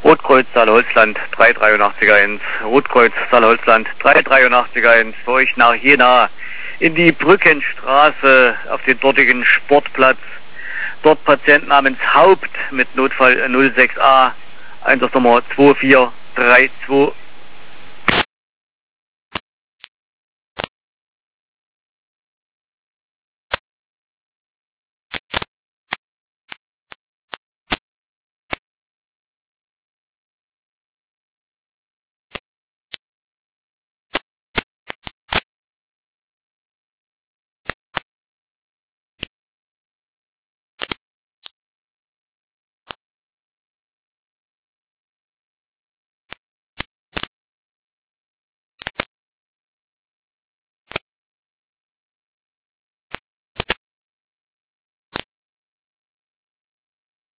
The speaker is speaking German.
Rotkreuz Saale-Holzland 383-1, Rotkreuz Saale-Holzland 383-1, für euch nach Jena in die Brückenstraße auf den dortigen Sportplatz. Dort Patient namens Haupt mit Notfall 06a, Einsatznummer 2432